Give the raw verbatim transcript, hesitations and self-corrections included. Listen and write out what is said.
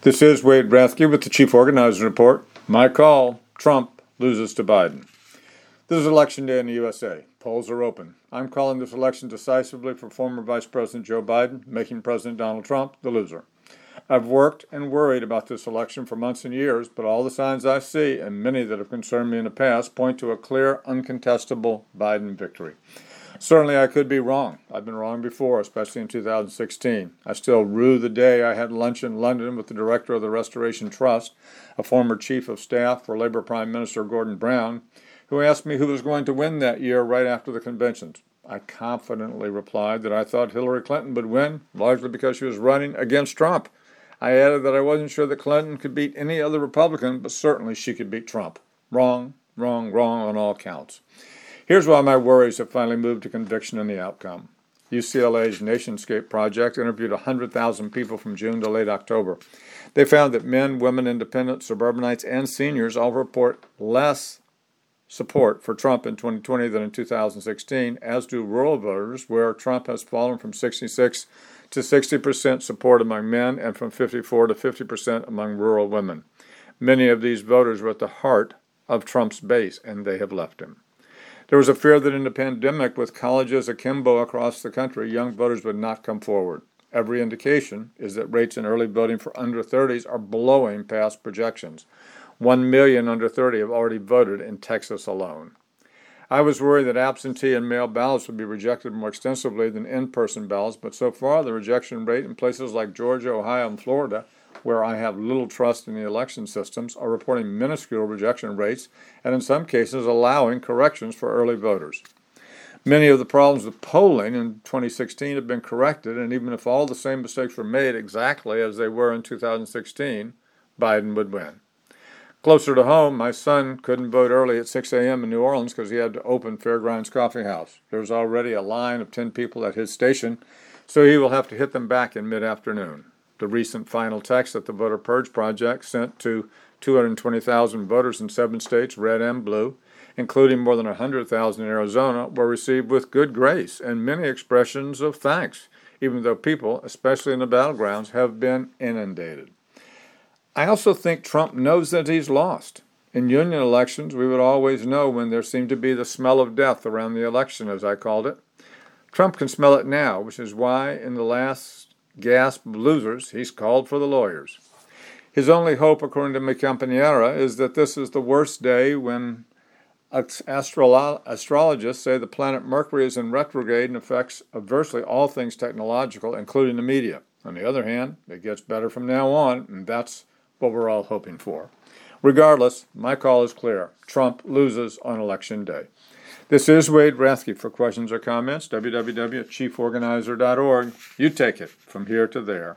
This is Wade Rathke with the Chief Organizer Report. My call, Trump loses to Biden. This is election day in the U S A. Polls are open. I'm calling this election decisively for former Vice President Joe Biden, making President Donald Trump the loser. I've worked and worried about this election for months and years, but all the signs I see, and many that have concerned me in the past, point to a clear, uncontestable Biden victory. Certainly I could be wrong. I've been wrong before, especially in two thousand sixteen. I still rue the day I had lunch in London with the director of the Restoration Trust, a former chief of staff for Labor Prime Minister Gordon Brown, who asked me who was going to win that year right after the conventions. I confidently replied that I thought Hillary Clinton would win, largely because she was running against Trump. I added that I wasn't sure that Clinton could beat any other Republican, but certainly she could beat Trump. Wrong, wrong, wrong on all counts. Here's why my worries have finally moved to conviction in the outcome. U C L A's Nationscape Project interviewed one hundred thousand people from June to late October. They found that men, women, independents, suburbanites, and seniors all report less support for Trump in twenty twenty than in two thousand sixteen, as do rural voters, where Trump has fallen from sixty-six to sixty percent support among men and from fifty-four to fifty percent among rural women. Many of these voters were at the heart of Trump's base, and they have left him. There was a fear that in the pandemic, with colleges akimbo across the country, young voters would not come forward. Every indication is that rates in early voting for under thirties are blowing past projections. One million under thirty have already voted in Texas alone. I was worried that absentee and mail ballots would be rejected more extensively than in-person ballots, but so far the rejection rate in places like Georgia, Ohio, and Florida, where I have little trust in the election systems, are reporting minuscule rejection rates and in some cases allowing corrections for early voters. Many of the problems with polling in twenty sixteen have been corrected, and even if all the same mistakes were made exactly as they were in two thousand sixteen, Biden would win. Closer to home, my son couldn't vote early at six a.m. in New Orleans because he had to open Fairgrounds Coffee House. There's already a line of ten people at his station, so he will have to hit them back in mid-afternoon. The recent final text that the Voter Purge Project sent to two hundred twenty thousand voters in seven states, red and blue, including more than one hundred thousand in Arizona, were received with good grace and many expressions of thanks, even though people, especially in the battlegrounds, have been inundated. I also think Trump knows that he's lost. In union elections, we would always know when there seemed to be the smell of death around the election, as I called it. Trump can smell it now, which is why in the last gasp of losers, he's called for the lawyers. His only hope, according to Mi Compañera, is that this is the worst day when astro- astrologists say the planet Mercury is in retrograde and affects adversely all things technological, including the media. On the other hand, it gets better from now on, and that's what we're all hoping for. Regardless, my call is clear. Trump loses on Election Day. This is Wade Rathke. For questions or comments, w w w dot chief organizer dot org. You take it from here to there.